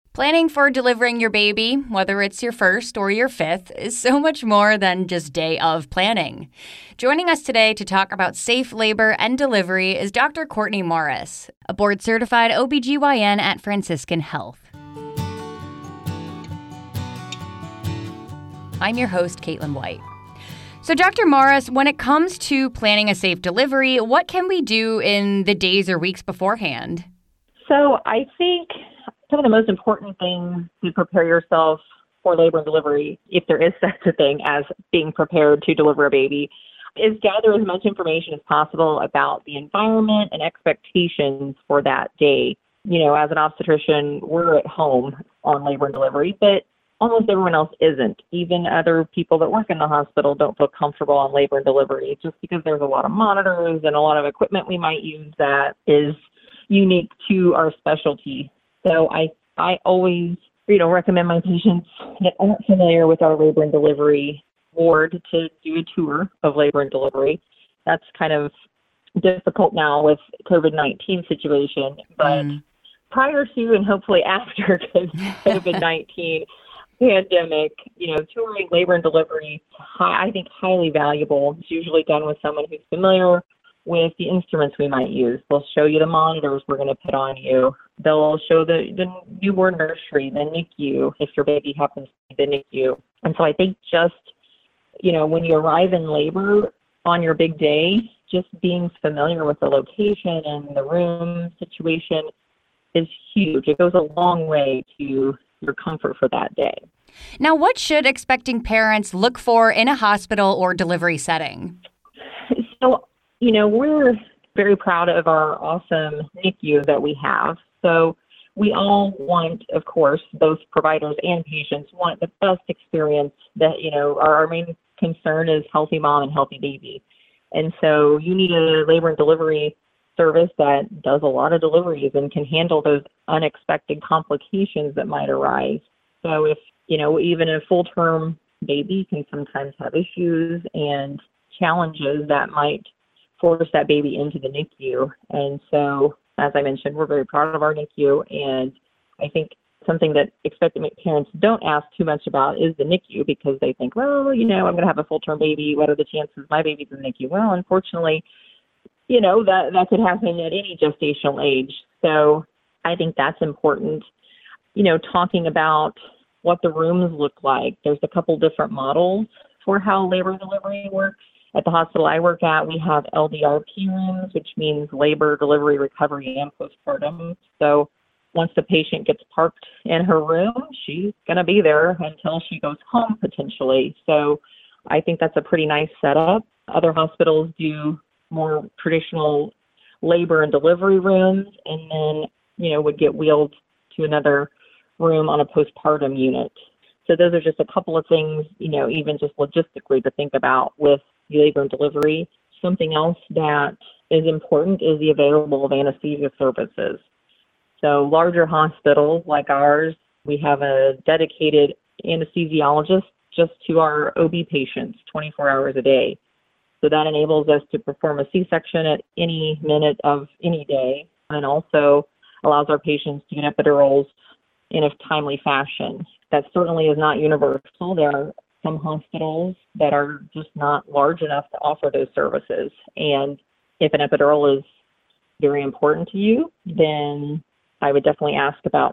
Planning for delivering your baby, whether it's your first or your fifth, is so much more than just day of planning. Joining us today to talk about safe labor and delivery is Dr. Courtney Morris, a board-certified OBGYN at Franciscan Health. I'm your host, Caitlin White. So, Dr. Morris, when it comes to planning a safe delivery, what can we do in the days or weeks beforehand? So I think some of the most important things to prepare yourself for labor and delivery, if there is such a thing as being prepared to deliver a baby, is gather as much information as possible about the environment and expectations for that day. You know, as an obstetrician, we're at home on labor and delivery, but almost everyone else isn't. Even other people that work in the hospital don't feel comfortable on labor and delivery just because there's a lot of monitors and a lot of equipment we might use that is unique to our specialty. So I always, recommend my patients that aren't familiar with our labor and delivery ward to do a tour of labor and delivery. That's kind of difficult now with COVID-19 situation, but prior to and hopefully after COVID-19 pandemic, touring labor and delivery, I think highly valuable. It's usually done with someone who's familiar with the instruments we might use. They'll show you the monitors we're going to put on you. They'll show the newborn nursery, the NICU, if your baby happens to be the NICU. And so I think just, when you arrive in labor on your big day, just being familiar with the location and the room situation is huge. It goes a long way to your comfort for that day. Now, what should expecting parents look for in a hospital or delivery setting? So, we're very proud of our awesome NICU that we have. So we all want, of course, both providers and patients want the best experience that, our main concern is healthy mom and healthy baby. And so you need a labor and delivery service that does a lot of deliveries and can handle those unexpected complications that might arise. So if, even a full-term baby can sometimes have issues and challenges that might force that baby into the NICU. And so, as I mentioned, we're very proud of our NICU. And I think something that expectant parents don't ask too much about is the NICU because they think, well, I'm going to have a full-term baby. What are the chances my baby's in the NICU? Well, unfortunately, that could happen at any gestational age. So I think that's important. Talking about what the rooms look like. There's a couple different models for how labor and delivery works. At the hospital I work at, we have LDRP rooms, which means labor, delivery, recovery, and postpartum. So once the patient gets parked in her room, she's going to be there until she goes home, potentially. So I think that's a pretty nice setup. Other hospitals do more traditional labor and delivery rooms and then, would get wheeled to another room on a postpartum unit. So those are just a couple of things, even just logistically to think about with labor and delivery. Something else that is important is the available of anesthesia services. So larger hospitals like ours, we have a dedicated anesthesiologist just to our OB patients 24 hours a day. So that enables us to perform a C-section at any minute of any day and also allows our patients to get epidurals in a timely fashion. That certainly is not universal. There are some hospitals that are just not large enough to offer those services. And if an epidural is very important to you, then I would definitely ask about,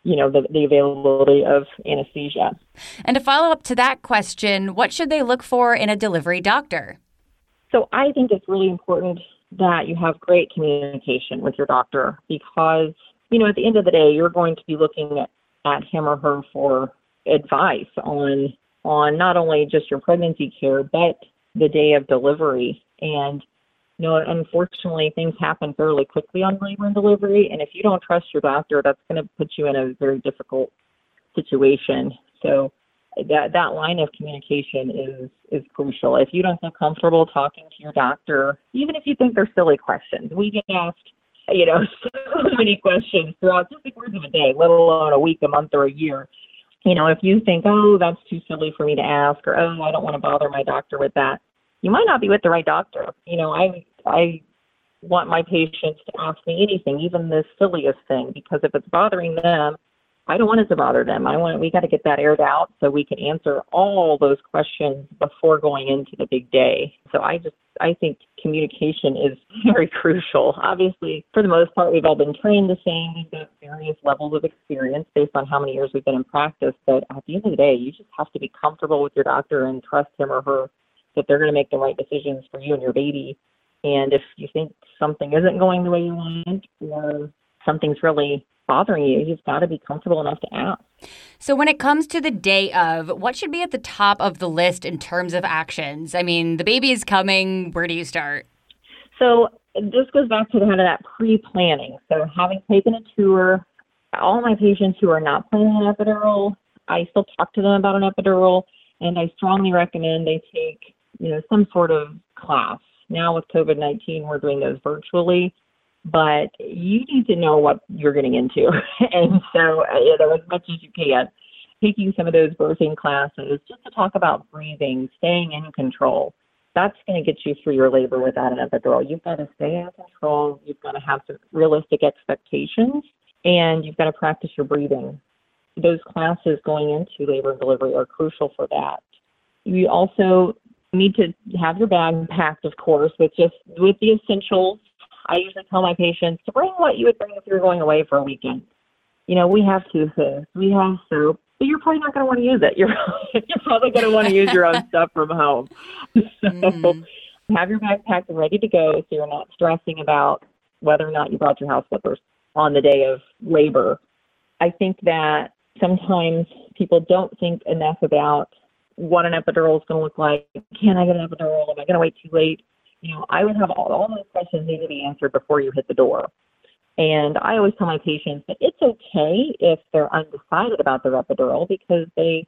the availability of anesthesia. And to follow up to that question, what should they look for in a delivery doctor? So I think it's really important that you have great communication with your doctor because, at the end of the day, you're going to be looking at him or her for advice on not only just your pregnancy care, but the day of delivery. And, unfortunately, things happen fairly quickly on labor and delivery. And if you don't trust your doctor, that's going to put you in a very difficult situation. So that line of communication is crucial. If you don't feel comfortable talking to your doctor, even if you think they're silly questions, we get asked, so many questions throughout just the course of a day, let alone a week, a month, or a year. If you think, oh, that's too silly for me to ask, or, oh, I don't want to bother my doctor with that, you might not be with the right doctor. I want my patients to ask me anything, even the silliest thing, because if it's bothering them, I don't want it to bother them. We got to get that aired out so we can answer all those questions before going into the big day. So I think communication is very crucial. Obviously, for the most part, we've all been trained the same. We've got various levels of experience based on how many years we've been in practice. But at the end of the day, you just have to be comfortable with your doctor and trust him or her that they're going to make the right decisions for you and your baby. And if you think something isn't going the way you want or something's really bothering you, you've got to be comfortable enough to ask. So when it comes to the day of, what should be at the top of the list in terms of actions? I mean, the baby is coming. Where do you start? So this goes back to kind of that pre-planning. So having taken a tour, all my patients who are not planning an epidural, I still talk to them about an epidural, and I strongly recommend they take, some sort of class. Now with COVID-19, we're doing those virtually. But you need to know what you're getting into. And so, as much as you can, taking some of those birthing classes just to talk about breathing, staying in control. That's going to get you through your labor without an epidural. You've got to stay in control. You've got to have some realistic expectations, and you've got to practice your breathing. Those classes going into labor and delivery are crucial for that. You also need to have your bag packed, of course, with the essentials. I usually tell my patients to bring what you would bring if you were going away for a weekend. We have toothpaste, we have soap, but you're probably not going to want to use it. You're probably going to want to use your own stuff from home. So have your bag packed and ready to go so you're not stressing about whether or not you brought your house slippers on the day of labor. I think that sometimes people don't think enough about what an epidural is going to look like. Can I get an epidural? Am I going to wait too late? I would have all those questions need to be answered before you hit the door. And I always tell my patients that it's okay if they're undecided about their epidural because they,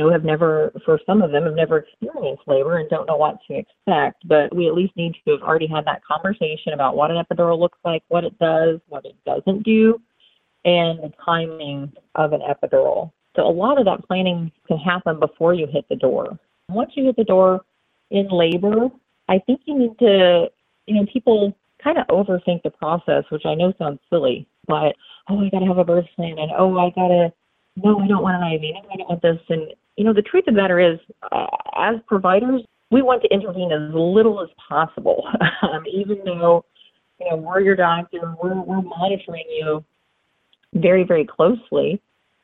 for some of them, have never experienced labor and don't know what to expect. But we at least need to have already had that conversation about what an epidural looks like, what it does, what it doesn't do, and the timing of an epidural. So a lot of that planning can happen before you hit the door. Once you hit the door in labor, I think you need to, people kind of overthink the process, which I know sounds silly, but, I got to have a birth plan, and, no, I don't want an IV, no, I don't want this. And, the truth of the matter is, as providers, we want to intervene as little as possible, even though, we're your doctor, we're monitoring you very, very closely.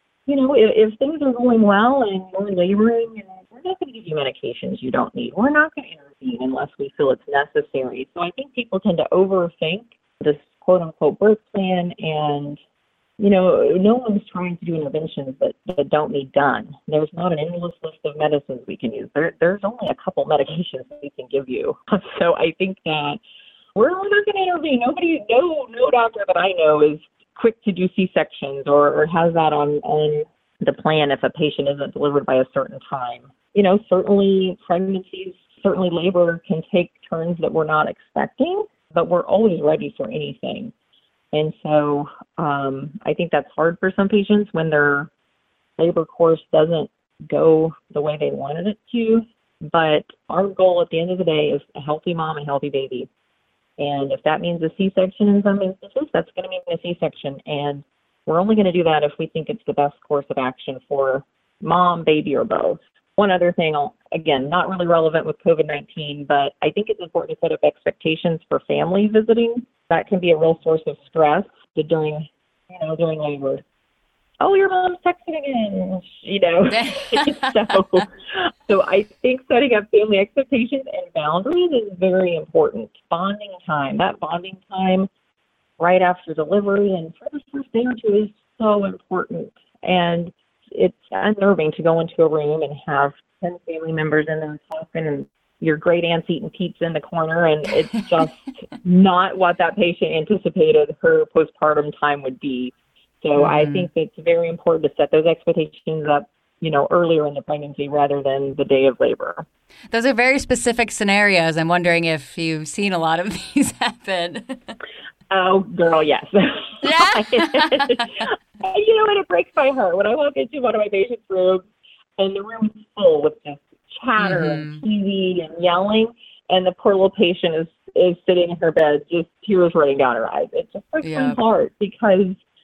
If things are going well and you're laboring, and we're not going to give you medications you don't need. We're not going to intervene unless we feel it's necessary. So I think people tend to overthink this quote-unquote birth plan, and, no one's trying to do interventions that don't need done. There's not an endless list of medicines we can use. There's only a couple medications that we can give you. So I think that we're not going to intervene. No doctor that I know is quick to do C-sections or has that on the plan if a patient isn't delivered by a certain time. Certainly pregnancies, certainly labor can take turns that we're not expecting, but we're always ready for anything. And so I think that's hard for some patients when their labor course doesn't go the way they wanted it to. But our goal at the end of the day is a healthy mom and healthy baby. And if that means a C-section in some instances, that's going to mean a C-section. And we're only going to do that if we think it's the best course of action for mom, baby, or both. One other thing, again, not really relevant with COVID-19, but I think it's important to set up expectations for family visiting. That can be a real source of stress during labor. Oh, your mom's texting again, So I think setting up family expectations and boundaries is very important. Bonding time right after delivery and for the first day or two is so important. And it's unnerving to go into a room and have 10 family members in there talking and your great aunt's eating pizza in the corner, and it's just not what that patient anticipated her postpartum time would be. So I think it's very important to set those expectations up, earlier in the pregnancy rather than the day of labor. Those are very specific scenarios. I'm wondering if you've seen a lot of these happen. Oh, girl, yes. Yeah. And it breaks my heart when I walk into one of my patients' rooms and the room is full with just chatter and TV and yelling, and the poor little patient is sitting in her bed, just tears running down her eyes. It just breaks my heart because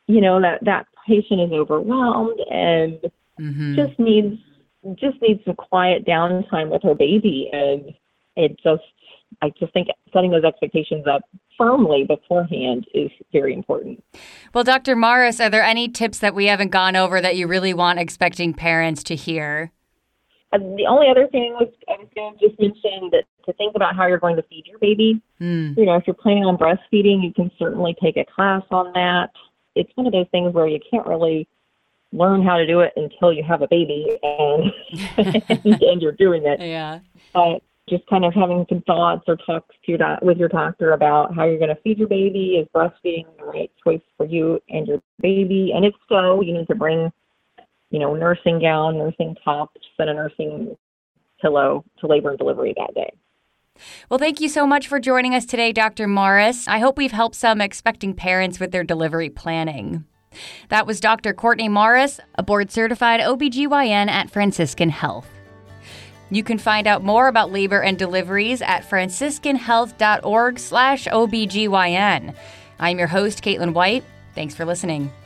that patient is overwhelmed and just needs some quiet downtime with her baby. And I just think setting those expectations up firmly beforehand is very important. Well, Dr. Morris, are there any tips that we haven't gone over that you really want expecting parents to hear? The only other thing I was going to just mention that to think about how you're going to feed your baby. If you're planning on breastfeeding, you can certainly take a class on that. It's one of those things where you can't really learn how to do it until you have a baby and and you're doing it. Yeah. But just kind of having some thoughts or talks with your doctor about how you're going to feed your baby. Is breastfeeding the right choice for you and your baby? And if so, you need to bring, nursing gown, nursing tops, and a nursing pillow to labor and delivery that day. Well, thank you so much for joining us today, Dr. Morris. I hope we've helped some expecting parents with their delivery planning. That was Dr. Courtney Morris, a board-certified OBGYN at Franciscan Health. You can find out more about labor and deliveries at franciscanhealth.org/OBGYN. I'm your host, Caitlin White. Thanks for listening.